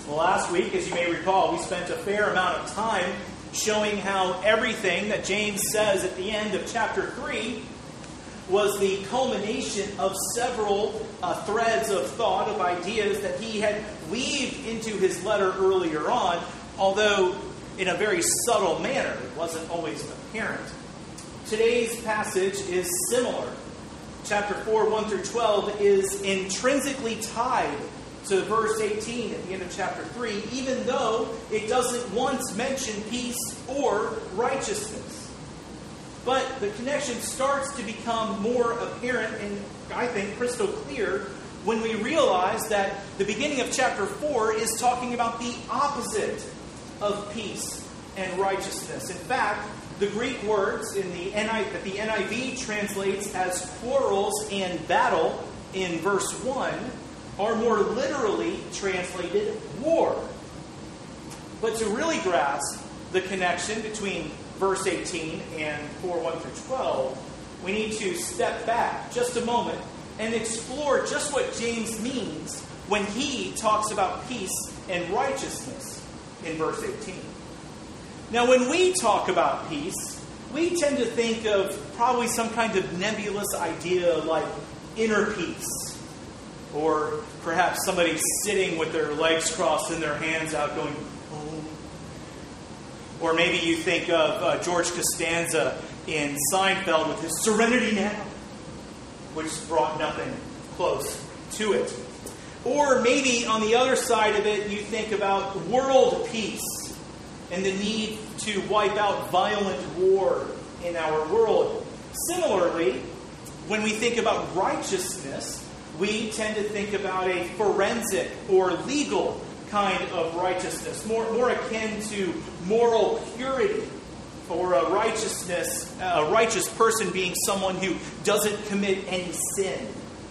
Well, last week, as you may recall, we spent a fair amount of time showing how everything that James says at the end of chapter 3 was the culmination of several threads of thought, of ideas that he had weaved into his letter earlier on, although in a very subtle manner. It wasn't always apparent. Today's passage is similar. Chapter 4, 1 through 12 is intrinsically tied to verse 18 at the end of chapter 3, even though it doesn't once mention peace or righteousness. But the connection starts to become more apparent and, I think, crystal clear when we realize that the beginning of chapter 4 is talking about the opposite of peace and righteousness. In fact, the Greek words that the NIV translates as quarrels and battle in verse 1 are more literally translated war. But to really grasp the connection between verse 18 and 4, 1 through 12, we need to step back just a moment and explore just what James means when he talks about peace and righteousness in verse 18. Now, when we talk about peace, we tend to think of probably some kind of nebulous idea like inner peace. Or perhaps somebody sitting with their legs crossed and their hands out going, oh. Or maybe you think of George Costanza in Seinfeld with his Serenity Now, which brought nothing close to it. Or maybe on the other side of it, you think about world peace and the need to wipe out violent war in our world. Similarly, when we think about righteousness, we tend to think about a forensic or legal kind of righteousness, more akin to moral purity, or a righteous person being someone who doesn't commit any sin.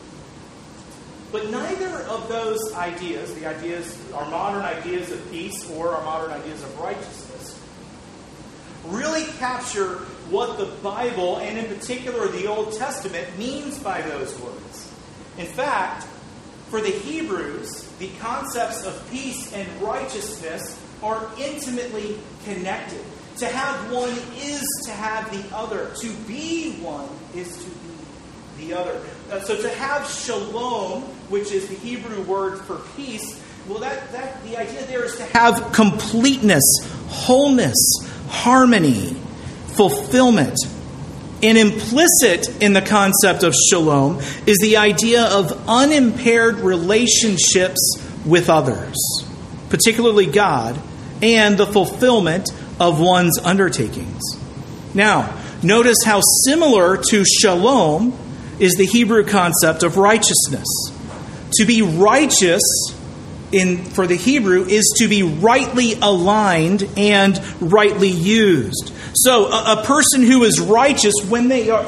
But neither of those ideas, our modern ideas of peace or our modern ideas of righteousness, really capture what the Bible, and in particular the Old Testament, means by those words. In fact, for the Hebrews, the concepts of peace and righteousness are intimately connected. To have one is to have the other. To be one is to be the other. So to have shalom, which is the Hebrew word for peace, well, the idea there is to have completeness, wholeness, harmony, fulfillment. And implicit in the concept of shalom is the idea of unimpaired relationships with others, particularly God, and the fulfillment of one's undertakings. Now, notice how similar to shalom is the Hebrew concept of righteousness. To be righteous for the Hebrew is to be rightly aligned and rightly used. So a person who is righteous when they are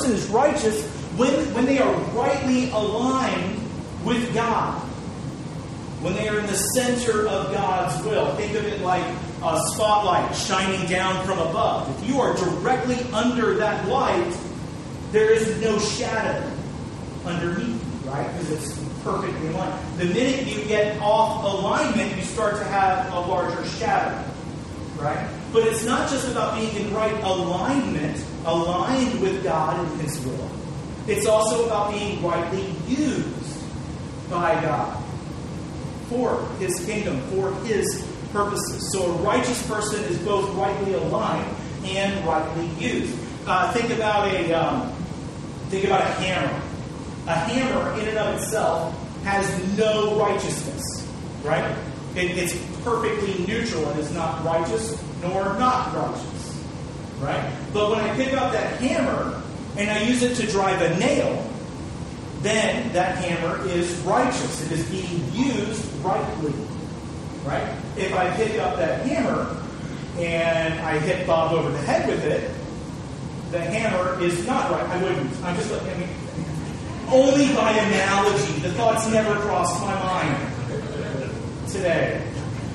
rightly aligned with God. When they are in the center of God's will. Think of it like a spotlight shining down from above. If you are directly under that light, there is no shadow underneath, right? Because it's perfectly aligned. The minute you get off alignment, you start to have a larger shadow, right? But it's not just about being in right alignment, aligned with God and His will. It's also about being rightly used by God for His kingdom, for His purposes. So a righteous person is both rightly aligned and rightly used. Think about a hammer. A hammer in and of itself has no righteousness, right? It's perfectly neutral. It is not righteous nor not righteous, right? But when I pick up that hammer and I use it to drive a nail, then that hammer is righteous. It is being used rightly, right? If I pick up that hammer and I hit Bob over the head with it, the hammer is not right. I wouldn't. I'm just like, only by analogy. The thoughts never crossed my mind today.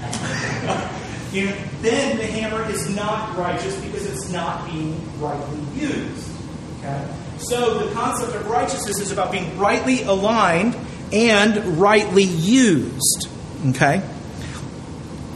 Then the hammer is not righteous because it's not being rightly used. Okay? So the concept of righteousness is about being rightly aligned and rightly used. Okay?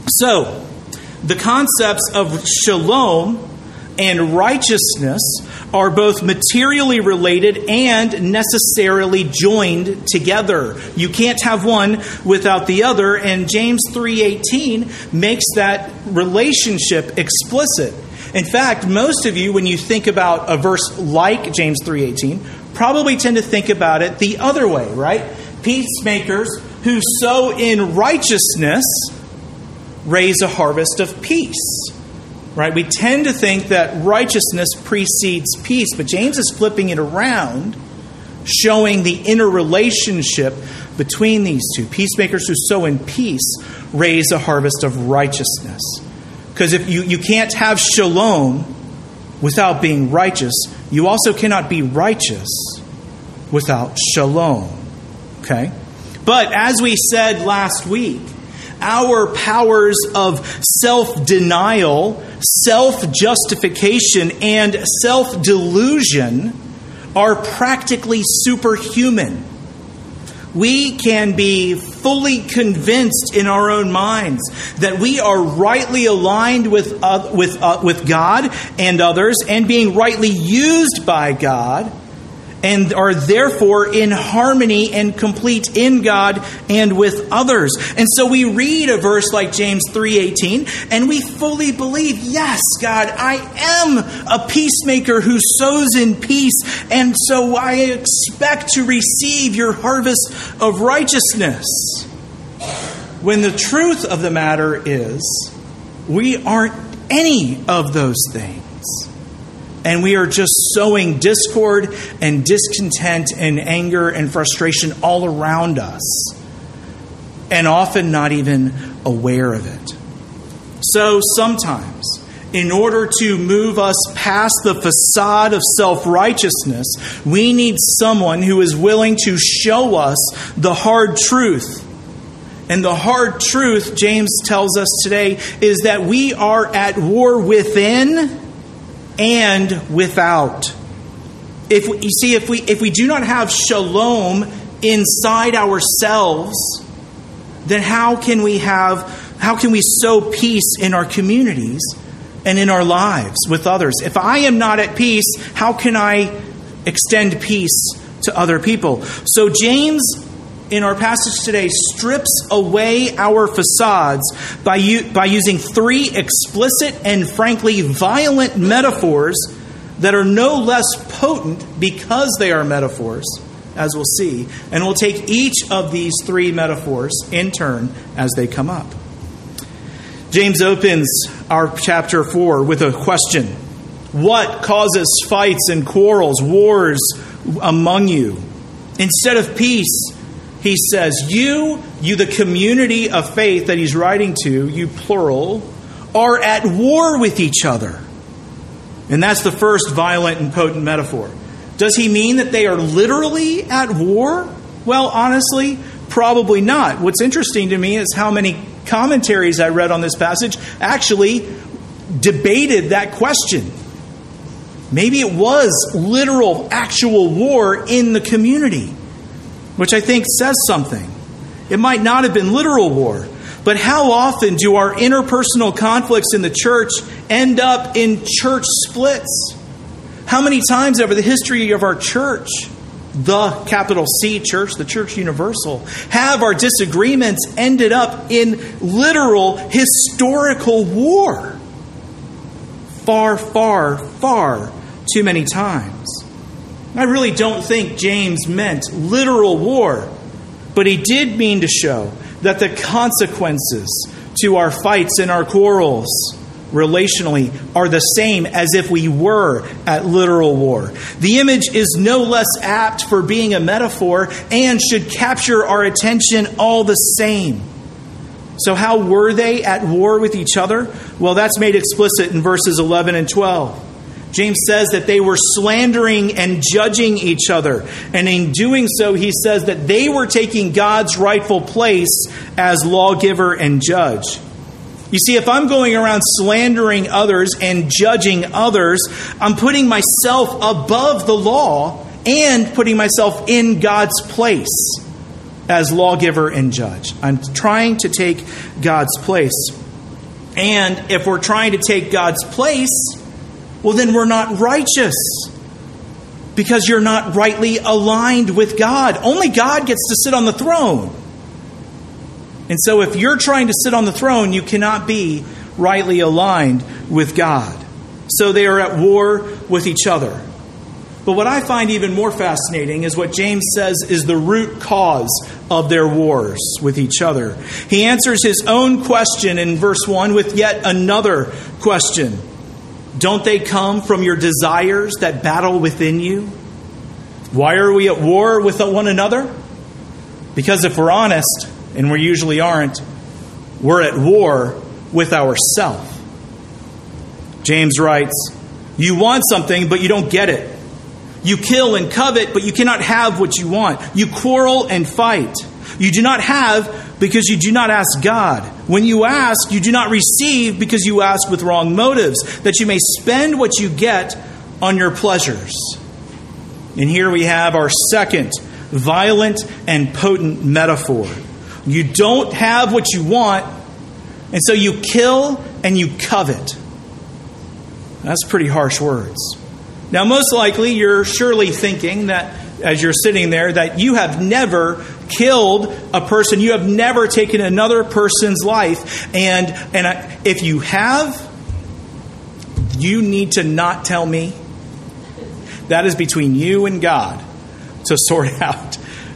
So, the concepts of shalom and righteousness are both materially related and necessarily joined together. You can't have one without the other, and James 3:18 makes that relationship explicit. In fact, most of you, when you think about a verse like James 3:18, probably tend to think about it the other way, right? Peacemakers who sow in righteousness raise a harvest of peace. Right? We tend to think that righteousness precedes peace, but James is flipping it around, showing the interrelationship between these two. Peacemakers who sow in peace raise a harvest of righteousness. Because if you can't have shalom without being righteous, you also cannot be righteous without shalom. Okay? But as we said last week, our powers of self-denial, self-justification, and self-delusion are practically superhuman. We can be fully convinced in our own minds that we are rightly aligned with God and others and being rightly used by God, and are therefore in harmony and complete in God and with others. And so we read a verse like James 3:18, and we fully believe, yes, God, I am a peacemaker who sows in peace, and so I expect to receive your harvest of righteousness. When the truth of the matter is, we aren't any of those things. And we are just sowing discord and discontent and anger and frustration all around us, and often not even aware of it. So sometimes, in order to move us past the facade of self-righteousness, we need someone who is willing to show us the hard truth. And the hard truth, James tells us today, is that we are at war within and without. If we do not have shalom inside ourselves, then how can we sow peace in our communities and in our lives with others? If I am not at peace, how can I extend peace to other people? So James, in our passage today, strips away our facades by using three explicit and frankly violent metaphors that are no less potent because they are metaphors, as we'll see. And we'll take each of these three metaphors in turn as they come up. James opens our chapter 4 with a question. What causes fights and quarrels, wars among you? Instead of peace, he says, you, the community of faith that he's writing to, you plural, are at war with each other. And that's the first violent and potent metaphor. Does he mean that they are literally at war? Well, honestly, probably not. What's interesting to me is how many commentaries I read on this passage actually debated that question. Maybe it was literal, actual war in the community, which I think says something. It might not have been literal war, but how often do our interpersonal conflicts in the church end up in church splits? How many times over the history of our church, the capital C church, the church universal, have our disagreements ended up in literal historical war? Far, far, far too many times. I really don't think James meant literal war, but he did mean to show that the consequences to our fights and our quarrels relationally are the same as if we were at literal war. The image is no less apt for being a metaphor and should capture our attention all the same. So how were they at war with each other? Well, that's made explicit in verses 11 and 12. James says that they were slandering and judging each other. And in doing so, he says that they were taking God's rightful place as lawgiver and judge. You see, if I'm going around slandering others and judging others, I'm putting myself above the law and putting myself in God's place as lawgiver and judge. I'm trying to take God's place. And if we're trying to take God's place, well, then we're not righteous, because you're not rightly aligned with God. Only God gets to sit on the throne. And so if you're trying to sit on the throne, you cannot be rightly aligned with God. So they are at war with each other. But what I find even more fascinating is what James says is the root cause of their wars with each other. He answers his own question in verse 1 with yet another question. Don't they come from your desires that battle within you? Why are we at war with one another? Because if we're honest, and we usually aren't, we're at war with ourselves. James writes, you want something, but you don't get it. You kill and covet, but you cannot have what you want. You quarrel and fight. You do not have because you do not ask God. When you ask, you do not receive because you ask with wrong motives, that you may spend what you get on your pleasures. And here we have our second violent and potent metaphor. You don't have what you want, and so you kill and you covet. That's pretty harsh words. Now, most likely, you're surely thinking that, as you're sitting there, that you have never killed a person. You have never taken another person's life. And if you have, you need to not tell me. That is between you and God to sort out.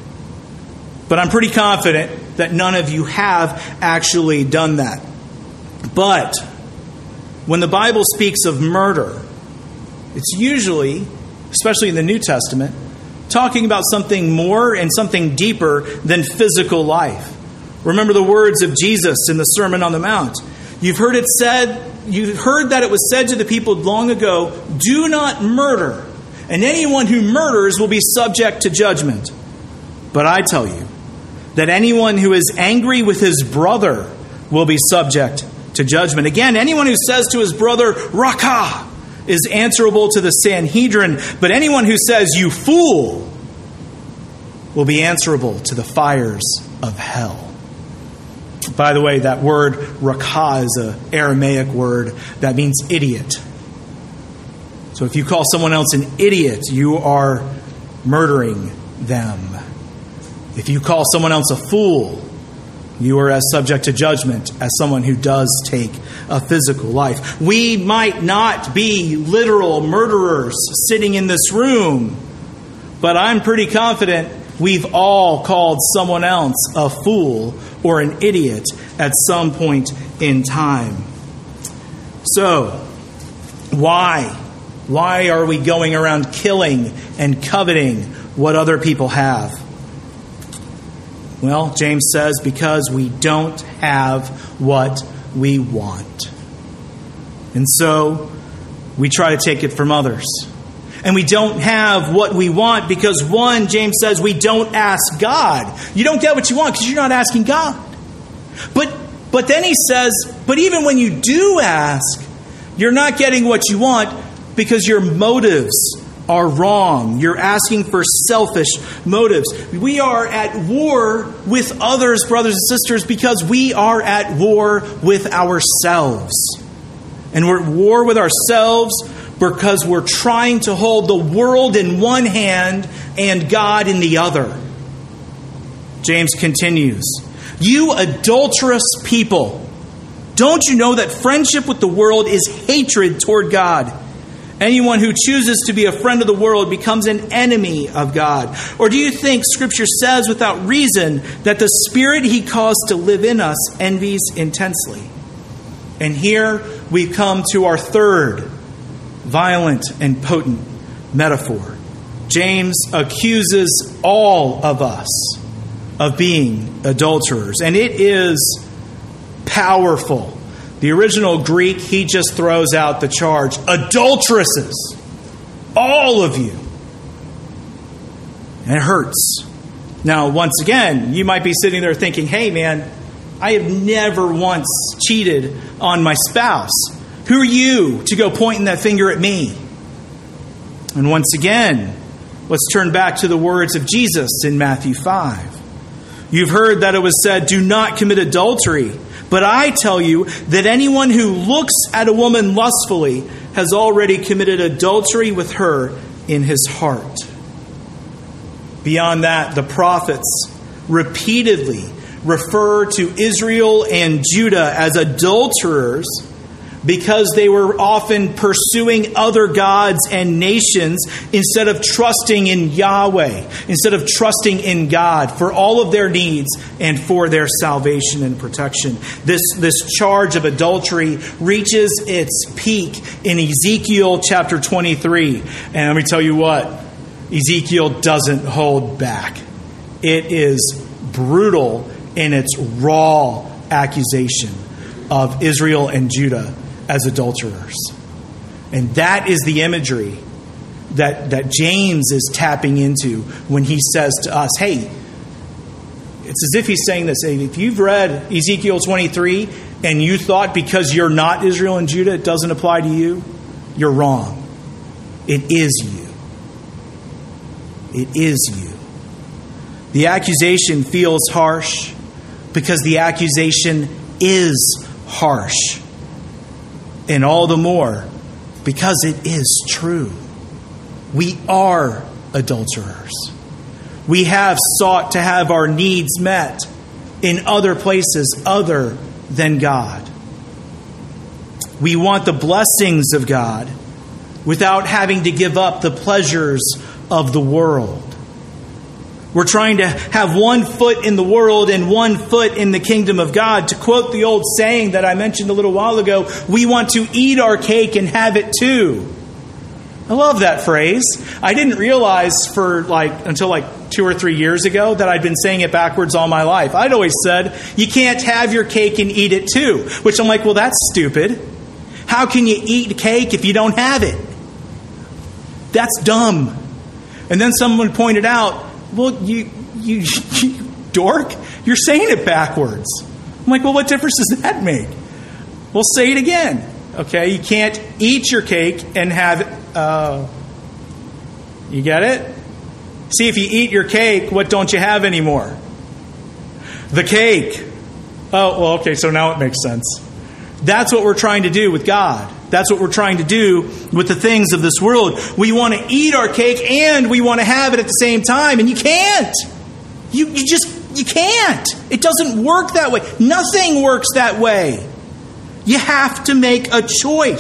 But I'm pretty confident that none of you have actually done that. But when the Bible speaks of murder, it's usually, especially in the New Testament, talking about something more and something deeper than physical life. Remember the words of Jesus in the Sermon on the Mount. You've heard that it was said to the people long ago, do not murder, and anyone who murders will be subject to judgment. But I tell you that anyone who is angry with his brother will be subject to judgment. Again, anyone who says to his brother, Rakah, is answerable to the Sanhedrin, but anyone who says, you fool, will be answerable to the fires of hell. By the way, that word Rakah is an Aramaic word that means idiot. So if you call someone else an idiot, you are murdering them. If you call someone else a fool, you are as subject to judgment as someone who does take a physical life. We might not be literal murderers sitting in this room, but I'm pretty confident we've all called someone else a fool or an idiot at some point in time. So, why are we going around killing and coveting what other people have? Well, James says, because we don't have what we want. And so we try to take it from others. And we don't have what we want because, one, James says, we don't ask God. You don't get what you want because you're not asking God. But then he says, but even when you do ask, you're not getting what you want because your motives are wrong. You're asking for selfish motives. We are at war with others, brothers and sisters, because we are at war with ourselves. And we're at war with ourselves because we're trying to hold the world in one hand and God in the other. James continues, you adulterous people, don't you know that friendship with the world is hatred toward God? Anyone who chooses to be a friend of the world becomes an enemy of God. Or do you think Scripture says without reason that the Spirit He caused to live in us envies intensely? And here we come to our third violent and potent metaphor. James accuses all of us of being adulterers. And it is powerful. The original Greek, he just throws out the charge. Adulteresses. All of you. And it hurts. Now, once again, you might be sitting there thinking, hey man, I have never once cheated on my spouse. Who are you to go pointing that finger at me? And once again, let's turn back to the words of Jesus in Matthew 5. You've heard that it was said, do not commit adultery. But I tell you that anyone who looks at a woman lustfully has already committed adultery with her in his heart. Beyond that, the prophets repeatedly refer to Israel and Judah as adulterers because they were often pursuing other gods and nations instead of trusting in Yahweh, instead of trusting in God for all of their needs and for their salvation and protection. This charge of adultery reaches its peak in Ezekiel chapter 23. And let me tell you what, Ezekiel doesn't hold back. It is brutal in its raw accusation of Israel and Judah as adulterers. And that is the imagery that James is tapping into when he says to us, hey, it's as if he's saying this. If you've read Ezekiel 23 and you thought because you're not Israel and Judah, it doesn't apply to you, you're wrong. It is you. It is you. The accusation feels harsh because the accusation is harsh. And all the more because it is true. We are adulterers. We have sought to have our needs met in other places other than God. We want the blessings of God without having to give up the pleasures of the world. We're trying to have one foot in the world and one foot in the kingdom of God. To quote the old saying that I mentioned a little while ago, we want to eat our cake and have it too. I love that phrase. I didn't realize until 2 or 3 years ago that I'd been saying it backwards all my life. I'd always said, you can't have your cake and eat it too. Which I'm like, well, that's stupid. How can you eat cake if you don't have it? That's dumb. And then someone pointed out, well, you dork, you're saying it backwards. I'm like, well, what difference does that make? Well, say it again. Okay, you can't eat your cake and have it. You get it? See, if you eat your cake, what don't you have anymore? The cake. Oh, well, okay, so now it makes sense. That's what we're trying to do with God. That's what we're trying to do with the things of this world. We want to eat our cake and we want to have it at the same time. And you can't. You can't. It doesn't work that way. Nothing works that way. You have to make a choice.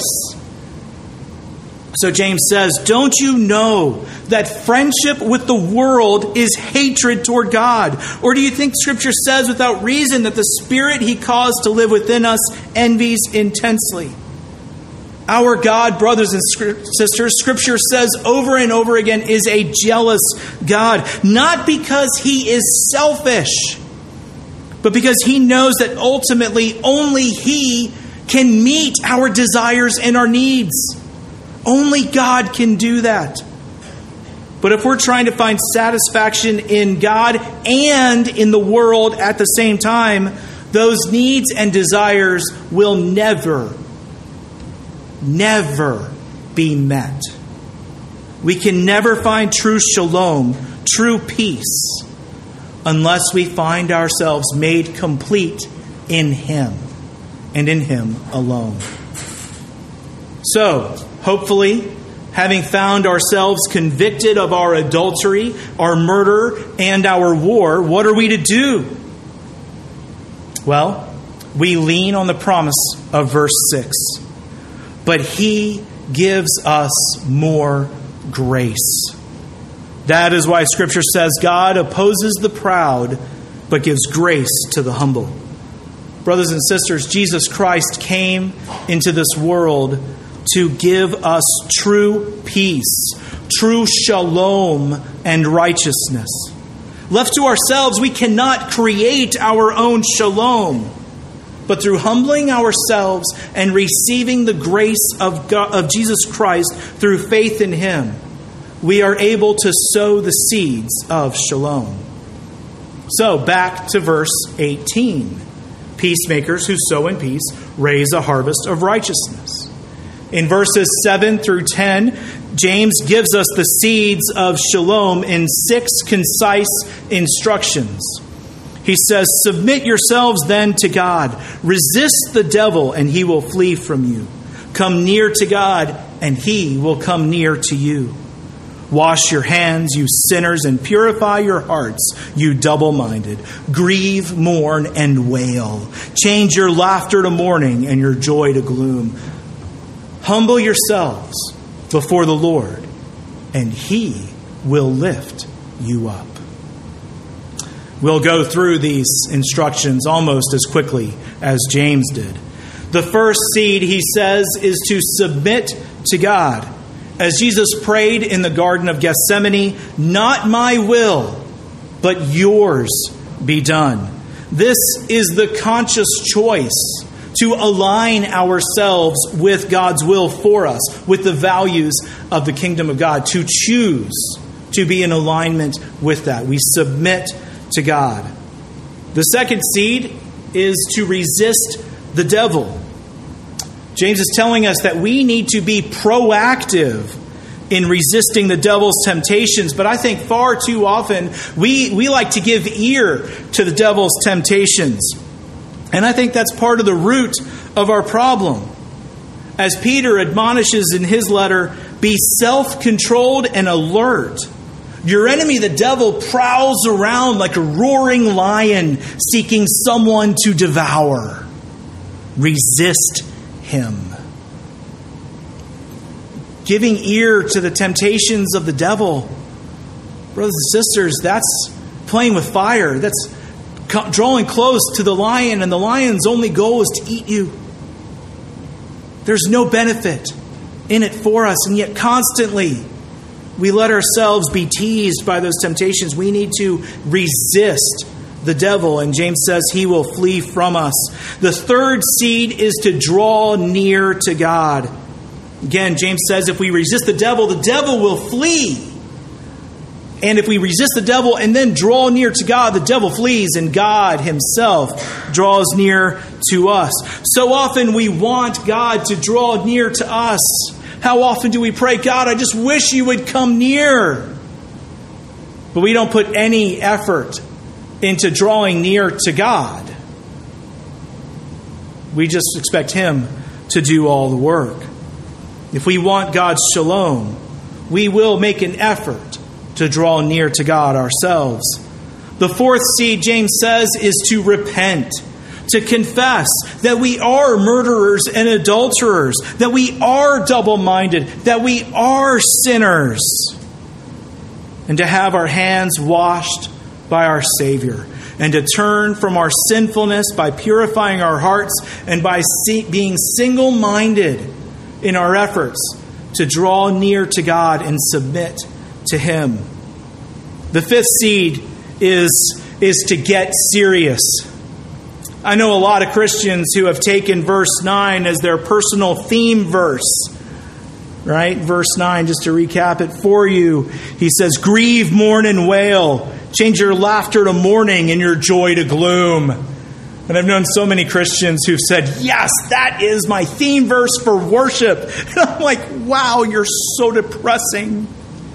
So James says, don't you know that friendship with the world is hatred toward God? Or do you think Scripture says without reason that the Spirit He caused to live within us envies intensely? Our God, brothers and sisters, Scripture says over and over again, is a jealous God. Not because He is selfish, but because He knows that ultimately only He can meet our desires and our needs. Only God can do that. But if we're trying to find satisfaction in God and in the world at the same time, those needs and desires will never be met. We can never find true shalom, true peace, unless we find ourselves made complete in Him and in Him alone. So, hopefully, having found ourselves convicted of our adultery, our murder, and our war, what are we to do? Well, we lean on the promise of verse 6. But He gives us more grace. That is why Scripture says God opposes the proud, but gives grace to the humble. Brothers and sisters, Jesus Christ came into this world to give us true peace, true shalom, and righteousness. Left to ourselves, we cannot create our own shalom. But through humbling ourselves and receiving the grace of God, of Jesus Christ through faith in Him, we are able to sow the seeds of shalom. So, back to verse 18. Peacemakers who sow in peace raise a harvest of righteousness. In verses 7 through 10, James gives us the seeds of shalom in 6 concise instructions. He says, "Submit yourselves then to God. Resist the devil, and he will flee from you. Come near to God, and he will come near to you. Wash your hands, you sinners, and purify your hearts, you double-minded. Grieve, mourn, and wail. Change your laughter to mourning and your joy to gloom. Humble yourselves before the Lord, and he will lift you up." We'll go through these instructions almost as quickly as James did. The first seed, he says, is to submit to God. As Jesus prayed in the Garden of Gethsemane, "Not my will, but yours be done." This is the conscious choice to align ourselves with God's will for us, with the values of the kingdom of God, to choose to be in alignment with that. We submit to God. The second seed is to resist the devil. James is telling us that we need to be proactive in resisting the devil's temptations, but I think far too often we like to give ear to the devil's temptations. And I think that's part of the root of our problem. As Peter admonishes in his letter, be self-controlled and alert. Your enemy, the devil, prowls around like a roaring lion seeking someone to devour. Resist him. Giving ear to the temptations of the devil, brothers and sisters, that's playing with fire. That's drawing close to the lion, and the lion's only goal is to eat you. There's no benefit in it for us, and yet constantly we let ourselves be teased by those temptations. We need to resist the devil, and James says he will flee from us. The third seed is to draw near to God. Again, James says if we resist the devil will flee. And if we resist the devil and then draw near to God, the devil flees, and God himself draws near to us. So often we want God to draw near to us. How often do we pray, "God, I just wish you would come near." But we don't put any effort into drawing near to God. We just expect him to do all the work. If we want God's shalom, we will make an effort to draw near to God ourselves. The fourth seed, James says, is to repent, to confess that we are murderers and adulterers, that we are double-minded, that we are sinners, and to have our hands washed by our Savior, and to turn from our sinfulness by purifying our hearts and by being single-minded in our efforts to draw near to God and submit to him. The fifth seed is to get serious. I know a lot of Christians who have taken verse 9 as their personal theme verse. Right? Verse 9, just to recap it for you. He says, "Grieve, mourn, and wail. Change your laughter to mourning and your joy to gloom." And I've known so many Christians who've said, "Yes, that is my theme verse for worship." And I'm like, wow, you're so depressing.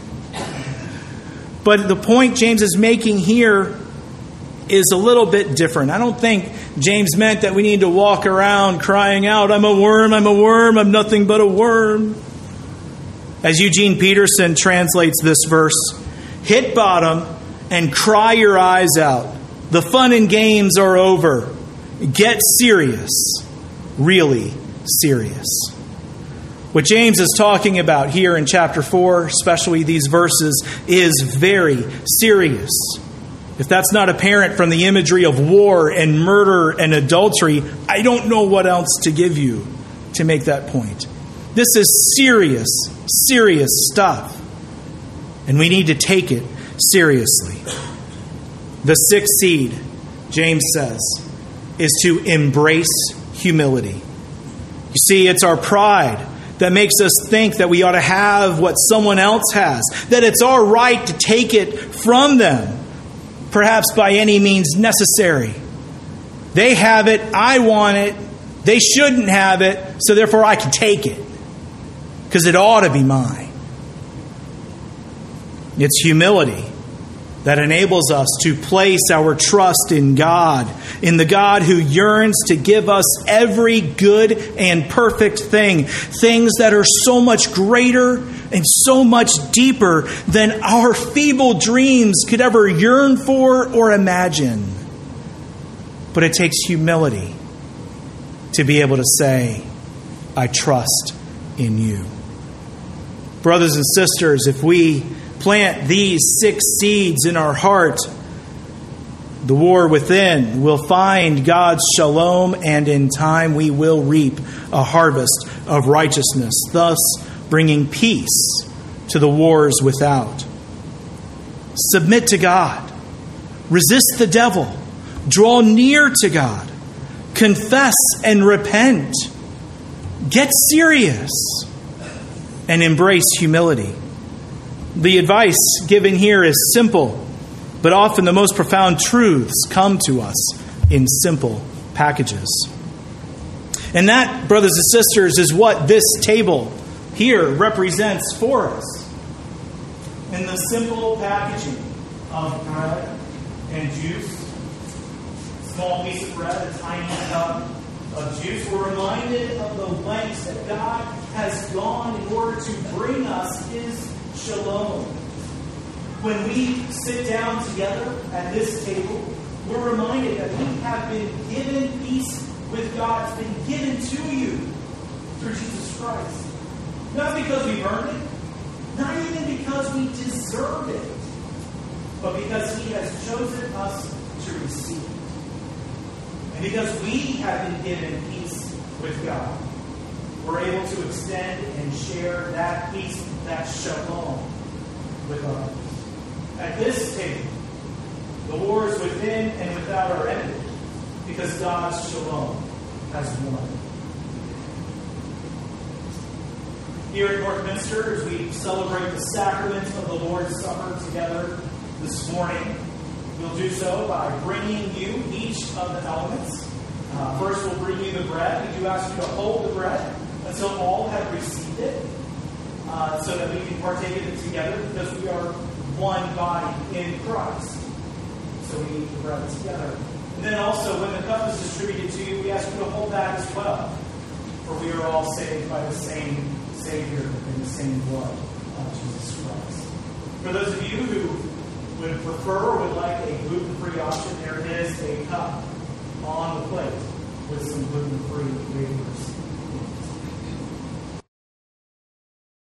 But the point James is making here is a little bit different. I don't think James meant that we need to walk around crying out, I'm a worm, I'm nothing but a worm." As Eugene Peterson translates this verse, "Hit bottom and cry your eyes out. The fun and games are over. Get serious, really serious." What James is talking about here in chapter 4, especially these verses, is very serious. If that's not apparent from the imagery of war and murder and adultery, I don't know what else to give you to make that point. This is serious, serious stuff. And we need to take it seriously. The sixth seed, James says, is to embrace humility. You see, it's our pride that makes us think that we ought to have what someone else has, that it's our right to take it from them, perhaps by any means necessary. They have it, I want it, they shouldn't have it, so therefore I can take it, because it ought to be mine. It's humility that enables us to place our trust in God, in the God who yearns to give us every good and perfect thing, things that are so much greater and so much deeper than our feeble dreams could ever yearn for or imagine. But it takes humility to be able to say, I trust in you. Brothers and sisters, if we plant these 6 seeds in our heart, the war within will find God's shalom, and in time we will reap a harvest of righteousness, thus bringing peace to the wars without. Submit to God. Resist the devil. Draw near to God. Confess and repent. Get serious and embrace humility. The advice given here is simple, but often the most profound truths come to us in simple packages. And that, brothers and sisters, is what this table here represents for us. In the simple packaging of bread and juice, a small piece of bread, a tiny cup of juice, we're reminded of the lengths that God has gone in order to bring us His shalom. When we sit down together at this table, we're reminded that we have been given peace with God. It's been given to you through Jesus Christ. Not because we've earned it, not even because we deserve it, but because He has chosen us to receive it. And because we have been given peace with God, we're able to extend and share that peace, that shalom, with others. At this table, the wars within and without are ended because God's shalom has won. Here at Northminster, as we celebrate the sacrament of the Lord's Supper together this morning, we'll do so by bringing you each of the elements. First, we'll bring you the bread. We do ask you to hold the bread until all have received it, so that we can partake of it together, because we are one body in Christ. So we eat the bread together. And then also, when the cup is distributed to you, we ask you to hold that as well, for we are all saved by the same Savior and the same blood of Jesus Christ. For those of you who would prefer or would like a gluten-free option, there is a cup on the plate with some gluten-free wafers